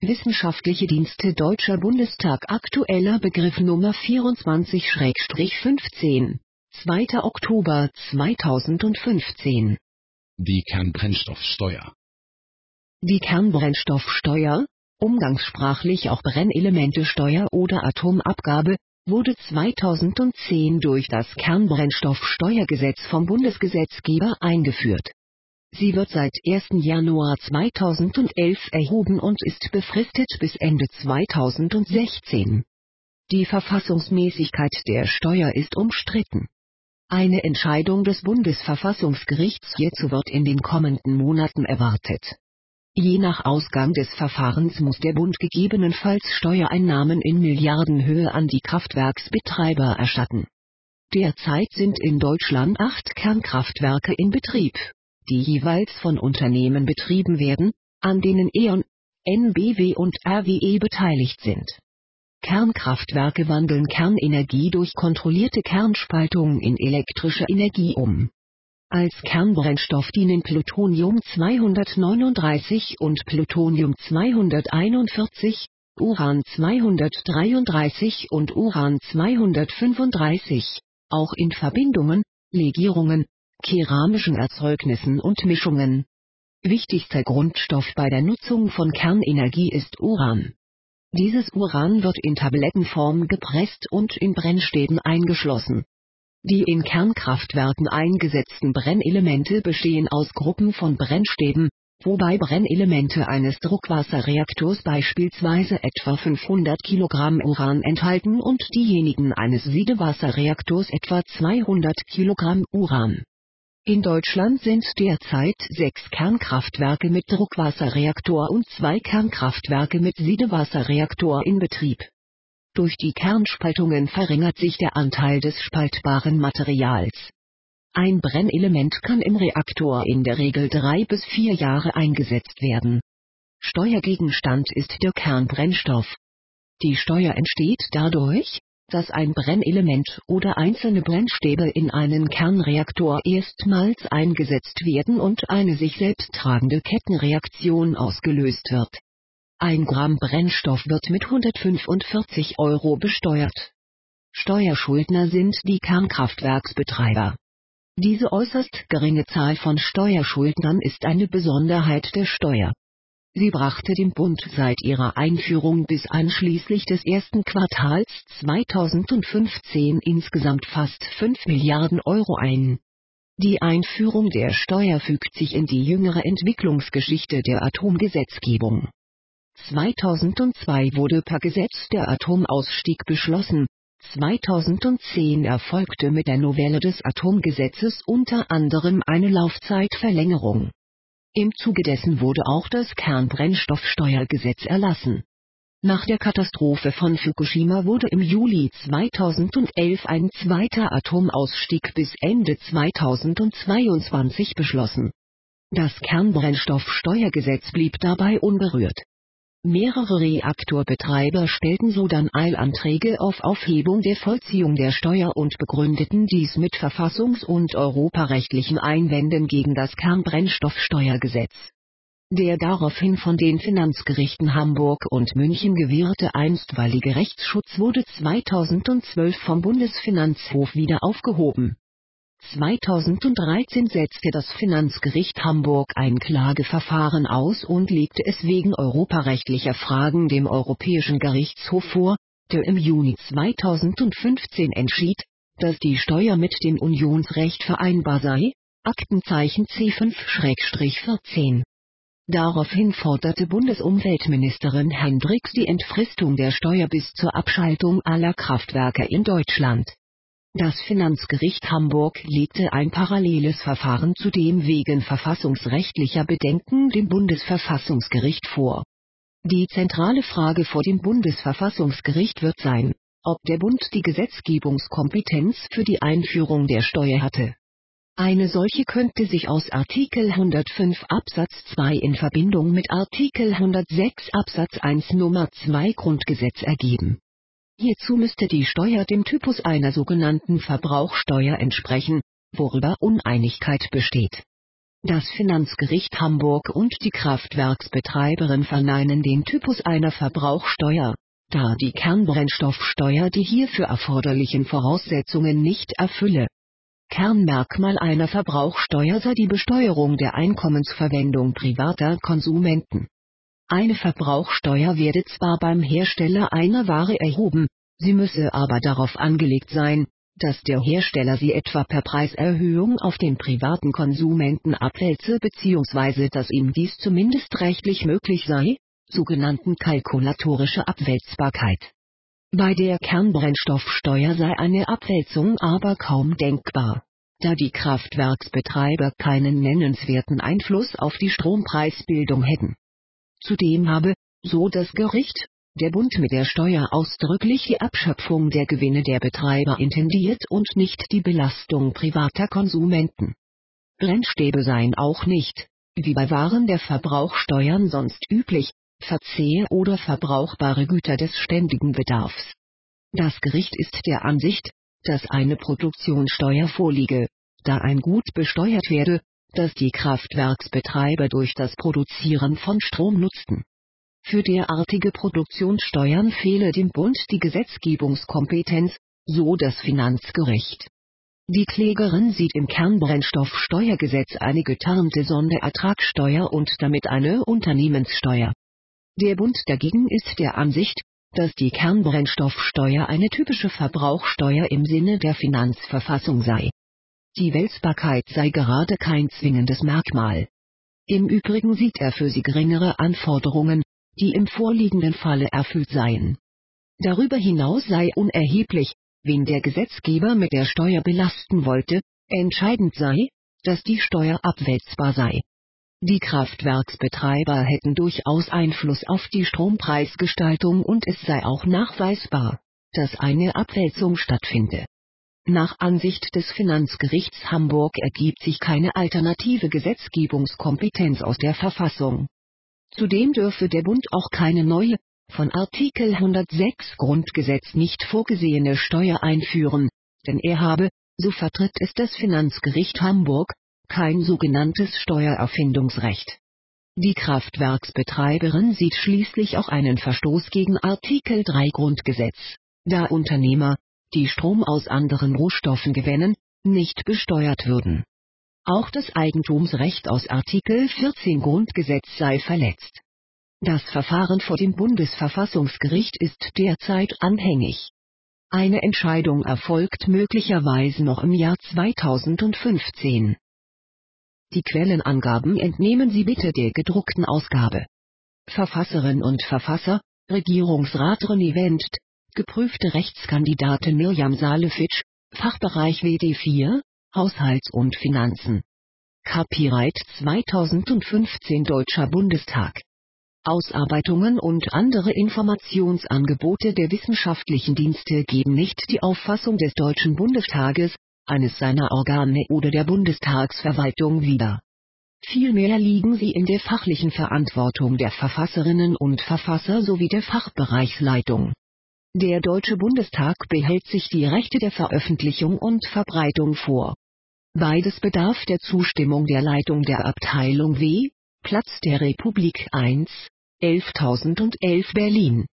Wissenschaftliche Dienste Deutscher Bundestag. Aktueller Begriff Nummer 24/15, 2. Oktober 2015. Die Kernbrennstoffsteuer. Die Kernbrennstoffsteuer, umgangssprachlich auch Brennelementesteuer oder Atomabgabe, wurde 2010 durch das Kernbrennstoffsteuergesetz vom Bundesgesetzgeber eingeführt. Sie wird seit 1. Januar 2011 erhoben und ist befristet bis Ende 2016. Die Verfassungsmäßigkeit der Steuer ist umstritten. Eine Entscheidung des Bundesverfassungsgerichts hierzu wird in den kommenden Monaten erwartet. Je nach Ausgang des Verfahrens muss der Bund gegebenenfalls Steuereinnahmen in Milliardenhöhe an die Kraftwerksbetreiber erstatten. Derzeit sind in Deutschland 8 Kernkraftwerke in Betrieb, die jeweils von Unternehmen betrieben werden, an denen E.ON, NBW und RWE beteiligt sind. Kernkraftwerke wandeln Kernenergie durch kontrollierte Kernspaltung in elektrische Energie um. Als Kernbrennstoff dienen Plutonium-239 und Plutonium-241, Uran-233 und Uran-235, auch in Verbindungen, Legierungen, keramischen Erzeugnissen und Mischungen. Wichtigster Grundstoff bei der Nutzung von Kernenergie ist Uran. Dieses Uran wird in Tablettenform gepresst und in Brennstäben eingeschlossen. Die in Kernkraftwerken eingesetzten Brennelemente bestehen aus Gruppen von Brennstäben, wobei Brennelemente eines Druckwasserreaktors beispielsweise etwa 500 Kilogramm Uran enthalten und diejenigen eines Siedewasserreaktors etwa 200 Kilogramm Uran. In Deutschland sind derzeit 6 Kernkraftwerke mit Druckwasserreaktor und 2 Kernkraftwerke mit Siedewasserreaktor in Betrieb. Durch die Kernspaltungen verringert sich der Anteil des spaltbaren Materials. Ein Brennelement kann im Reaktor in der Regel 3 bis 4 Jahre eingesetzt werden. Steuergegenstand ist der Kernbrennstoff. Die Steuer entsteht dadurch, dass ein Brennelement oder einzelne Brennstäbe in einen Kernreaktor erstmals eingesetzt werden und eine sich selbst tragende Kettenreaktion ausgelöst wird. 1 Gramm Brennstoff wird mit 145 € besteuert. Steuerschuldner sind die Kernkraftwerksbetreiber. Diese äußerst geringe Zahl von Steuerschuldnern ist eine Besonderheit der Steuer. Sie brachte dem Bund seit ihrer Einführung bis einschließlich des ersten Quartals 2015 insgesamt fast 5 Milliarden € ein. Die Einführung der Steuer fügt sich in die jüngere Entwicklungsgeschichte der Atomgesetzgebung. 2002 wurde per Gesetz der Atomausstieg beschlossen. 2010 erfolgte mit der Novelle des Atomgesetzes unter anderem eine Laufzeitverlängerung. Im Zuge dessen wurde auch das Kernbrennstoffsteuergesetz erlassen. Nach der Katastrophe von Fukushima wurde im Juli 2011 ein zweiter Atomausstieg bis Ende 2022 beschlossen. Das Kernbrennstoffsteuergesetz blieb dabei unberührt. Mehrere Reaktorbetreiber stellten sodann Eilanträge auf Aufhebung der Vollziehung der Steuer und begründeten dies mit verfassungs- und europarechtlichen Einwänden gegen das Kernbrennstoffsteuergesetz. Der daraufhin von den Finanzgerichten Hamburg und München gewährte einstweilige Rechtsschutz wurde 2012 vom Bundesfinanzhof wieder aufgehoben. 2013 setzte das Finanzgericht Hamburg ein Klageverfahren aus und legte es wegen europarechtlicher Fragen dem Europäischen Gerichtshof vor, der im Juni 2015 entschied, dass die Steuer mit dem Unionsrecht vereinbar sei, Aktenzeichen C5/14. Daraufhin forderte Bundesumweltministerin Hendricks die Entfristung der Steuer bis zur Abschaltung aller Kraftwerke in Deutschland. Das Finanzgericht Hamburg legte ein paralleles Verfahren zudem wegen verfassungsrechtlicher Bedenken dem Bundesverfassungsgericht vor. Die zentrale Frage vor dem Bundesverfassungsgericht wird sein, ob der Bund die Gesetzgebungskompetenz für die Einführung der Steuer hatte. Eine solche könnte sich aus Artikel 105 Absatz 2 in Verbindung mit Artikel 106 Absatz 1 Nummer 2 Grundgesetz ergeben. Hierzu müsste die Steuer dem Typus einer sogenannten Verbrauchsteuer entsprechen, worüber Uneinigkeit besteht. Das Finanzgericht Hamburg und die Kraftwerksbetreiberin verneinen den Typus einer Verbrauchsteuer, da die Kernbrennstoffsteuer die hierfür erforderlichen Voraussetzungen nicht erfülle. Kernmerkmal einer Verbrauchsteuer sei die Besteuerung der Einkommensverwendung privater Konsumenten. Eine Verbrauchsteuer werde zwar beim Hersteller einer Ware erhoben, sie müsse aber darauf angelegt sein, dass der Hersteller sie etwa per Preiserhöhung auf den privaten Konsumenten abwälze bzw. dass ihm dies zumindest rechtlich möglich sei, sogenannten kalkulatorische Abwälzbarkeit. Bei der Kernbrennstoffsteuer sei eine Abwälzung aber kaum denkbar, da die Kraftwerksbetreiber keinen nennenswerten Einfluss auf die Strompreisbildung hätten. Zudem habe, so das Gericht, der Bund mit der Steuer ausdrücklich die Abschöpfung der Gewinne der Betreiber intendiert und nicht die Belastung privater Konsumenten. Brennstäbe seien auch nicht, wie bei Waren der Verbrauchsteuern sonst üblich, Verzehr- oder verbrauchbare Güter des ständigen Bedarfs. Das Gericht ist der Ansicht, dass eine Produktionssteuer vorliege, da ein Gut besteuert werde, das die Kraftwerksbetreiber durch das Produzieren von Strom nutzten. Für derartige Produktionssteuern fehle dem Bund die Gesetzgebungskompetenz, so das Finanzgericht. Die Klägerin sieht im Kernbrennstoffsteuergesetz eine getarnte Sonderertragssteuer und damit eine Unternehmenssteuer. Der Bund dagegen ist der Ansicht, dass die Kernbrennstoffsteuer eine typische Verbrauchsteuer im Sinne der Finanzverfassung sei. Die Wälzbarkeit sei gerade kein zwingendes Merkmal. Im Übrigen sieht er für sie geringere Anforderungen, die im vorliegenden Falle erfüllt seien. Darüber hinaus sei unerheblich, wen der Gesetzgeber mit der Steuer belasten wollte, entscheidend sei, dass die Steuer abwälzbar sei. Die Kraftwerksbetreiber hätten durchaus Einfluss auf die Strompreisgestaltung und es sei auch nachweisbar, dass eine Abwälzung stattfinde. Nach Ansicht des Finanzgerichts Hamburg ergibt sich keine alternative Gesetzgebungskompetenz aus der Verfassung. Zudem dürfe der Bund auch keine neue, von Artikel 106 Grundgesetz nicht vorgesehene Steuer einführen, denn er habe, so vertritt es das Finanzgericht Hamburg, kein sogenanntes Steuererfindungsrecht. Die Kraftwerksbetreiberin sieht schließlich auch einen Verstoß gegen Artikel 3 Grundgesetz, da Unternehmer, die Strom aus anderen Rohstoffen gewinnen, nicht besteuert würden. Auch das Eigentumsrecht aus Artikel 14 Grundgesetz sei verletzt. Das Verfahren vor dem Bundesverfassungsgericht ist derzeit anhängig. Eine Entscheidung erfolgt möglicherweise noch im Jahr 2015. Die Quellenangaben entnehmen Sie bitte der gedruckten Ausgabe. Verfasserin und Verfasser, Regierungsrat René Wendt, geprüfte Rechtskandidatin Mirjam Salewitsch, Fachbereich WD4, Haushalts- und Finanzen. Copyright 2015 Deutscher Bundestag. Ausarbeitungen und andere Informationsangebote der wissenschaftlichen Dienste geben nicht die Auffassung des Deutschen Bundestages, eines seiner Organe oder der Bundestagsverwaltung wider. Vielmehr liegen sie in der fachlichen Verantwortung der Verfasserinnen und Verfasser sowie der Fachbereichsleitung. Der Deutsche Bundestag behält sich die Rechte der Veröffentlichung und Verbreitung vor. Beides bedarf der Zustimmung der Leitung der Abteilung W, Platz der Republik 1, 11.011 Berlin.